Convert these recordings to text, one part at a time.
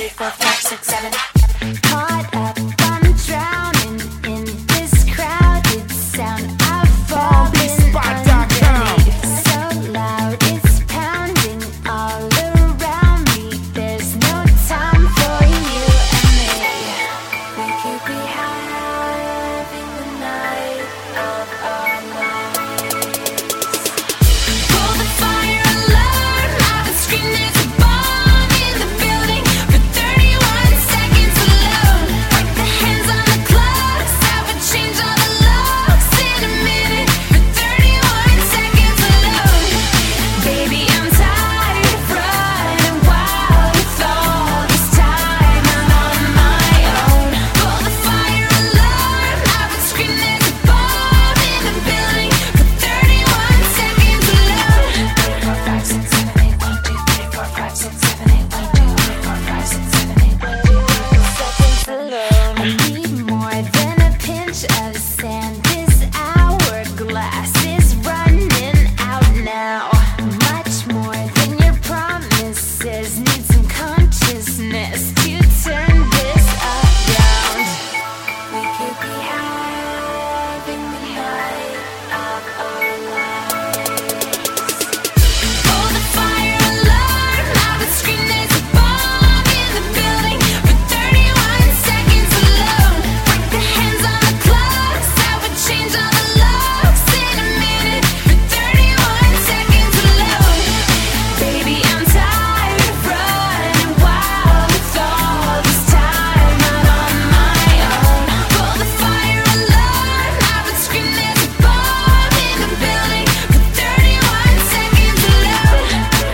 three, four, five, six, seven. Caught up, I'm drowning in this crowded sound. I've fallen underneath. So loud, it's pounding all around me. There's no time for you and me. We could be having the night of our lives. Pull the fire alarm, I've been screaming there's a bomb in the building for 31 seconds alone. Break the hands on the clocks, I would change all the locks in a minute for 31 seconds alone. Baby, I'm tired of running wild with all this time I'm on my own. Pull the fire alarm, I've been screaming there's a bomb in the building for 31 seconds alone. 3, 4, 5, 6, 7, 8, 1, 2, 3, 4, 5, 6, 7, 8, 1, 2, 3, 4, 5, 6, 7, 8, 1, 2, 3, 4 seconds alone. I need more than a pinch of sand. This hourglass is running out now. Much more than your promises. Need some consciousness to turn this around. We could be having the night of our lives. Pull the fire alarm, I've been screaming there's a bomb in the building for 31 seconds alone. Break the hands on the clocks, I would change all the locks in a minute for 31 seconds alone. Baby, I'm tired of running wild with all this time out on my own. Pull the fire alarm, I've been screaming there's a bomb in the building for 31 seconds alone.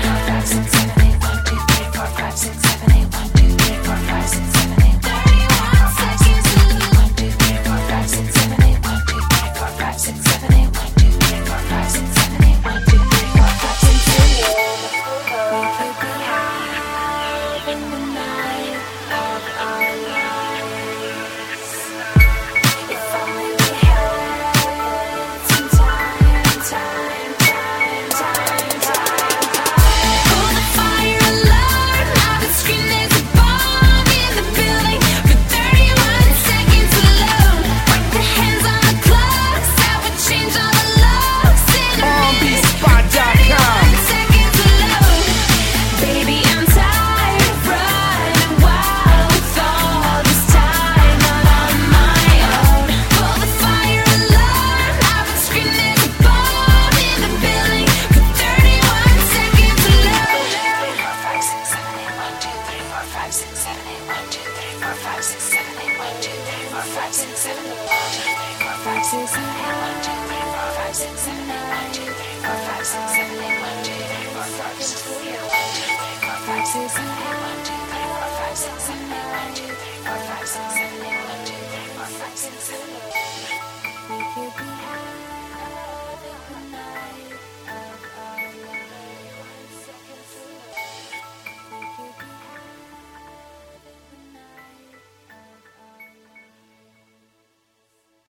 3, 4, 5, 6, 7, 8, 1, 2, 3, 4, 5, 6, 7, 8, 1, 2, 3, 4, 5, 6, 7, 8, 31 seconds alone. 1, 2, 3, 4, 5, 6, 7, 8, 1, 2, 3, 4, 5, 6, 7, 8, 1, 2, 3, 4, 5, 6, 7, 8, 1, 2, 3, 4, 5, 6, 7, 8. We could be having the night of our lives. If only we had some time. Pull the fire alarm, I've been screaming there's a bomb in the building for 31 seconds alone. Break the hands on the clocks, I would change all the locks in a minute for 31 seconds alone. Baby, I'm tired of running wild with all this time out on my own. Pull the fire alarm, I've been screaming there's a bomb in the building for 31 seconds alone. 3, 4, 5, 6, 7, 8, 1, 2, 3, 4, 5, 6, 7, 8, 1, 2, 3, 4, 5, 6, 7, 8, 1, 2, 3, 4, 5, 6, 7, 8, 1, 2, 3, 4, 5, 6, 7, 8, 1, 2, 3, 4, 5, 6, 7, 8, 1, 2, 3, 4, 5, 6, 7, 8, 1, 2, 3, 4, 5, 6, 7, 8, 1, 2, 3, 4, 5, 6, 7,